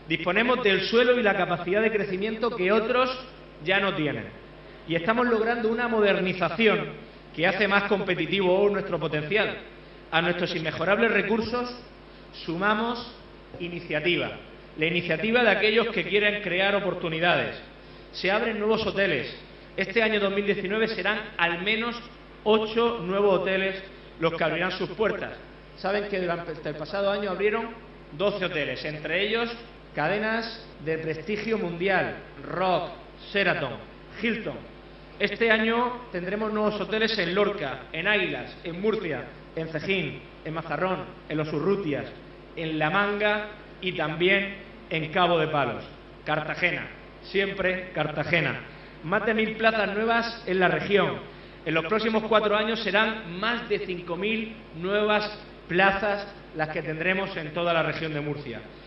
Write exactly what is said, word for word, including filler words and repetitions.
Disponemos del suelo y la capacidad de crecimiento que otros ya no tienen. Y estamos logrando una modernización que hace más competitivo aún nuestro potencial. A nuestros inmejorables recursos sumamos iniciativa. La iniciativa de aquellos que quieren crear oportunidades. Se abren nuevos hoteles. Este año dos mil diecinueve serán al menos ocho nuevos hoteles los que abrirán sus puertas. Saben que durante el pasado año abrieron doce hoteles, entre ellos cadenas de prestigio mundial, Rock, Sheraton, Hilton. Este año tendremos nuevos hoteles en Lorca, en Águilas, en Murcia, en Cejín, en Mazarrón, en Los Urrutias, en La Manga y también en Cabo de Palos. Cartagena, siempre Cartagena. Más de mil plazas nuevas en la región. En los próximos cuatro años serán más de cinco mil nuevas plazas las que tendremos en toda la región de Murcia.